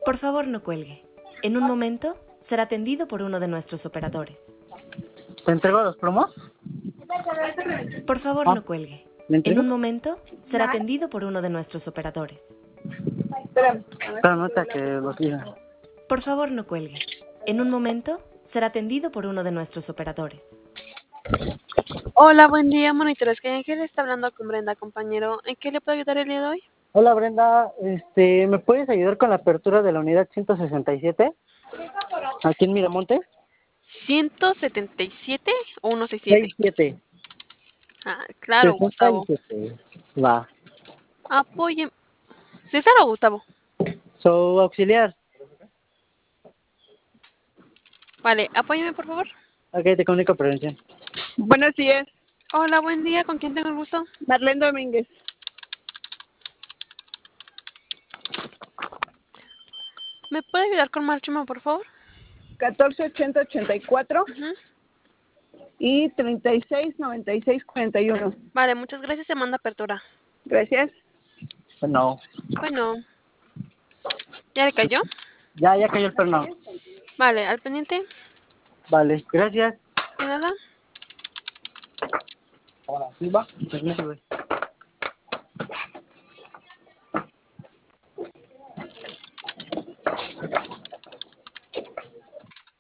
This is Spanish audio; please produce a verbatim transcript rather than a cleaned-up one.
Por favor, no cuelgue. En un momento será atendido por uno de nuestros operadores. ¿Te entrego los plomos? Por favor, Ah, no cuelgue. ¿le En entrego? un momento será atendido por uno de nuestros operadores. Espera, nota que los diga. Por favor, no cuelgue. En un momento será atendido por uno de nuestros operadores. Hola, buen día, monitores. Que Ángel está hablando con Brenda, compañero. ¿En qué le puedo ayudar el día de hoy? Hola Brenda, este, ¿me puedes ayudar con la apertura de la unidad ciento sesenta y siete? Aquí en Miramonte. ¿ciento setenta y siete o ciento sesenta y siete? sesenta y siete. Ah, claro, Gustavo. sesenta y siete. Va. Apoyen. ¿César o Gustavo? So, auxiliar. Vale, apóyeme, por favor. Ok, te comunico prevención. Buenos días, Hola, buen día. ¿Con quién tengo el gusto? Marlene Domínguez. ¿Me puede ayudar con Marchuma, por favor? catorce ochenta ochenta y cuatro Ujú. y treinta y seis noventa y seis cuarenta y uno. Vale, muchas gracias. Se manda apertura. Gracias. No. Bueno, ¿ya le cayó? Ya, ya cayó el perno. Vale, al pendiente. Vale, gracias. ¿De nada? Ahora, ¿sí va? Permiso, güey.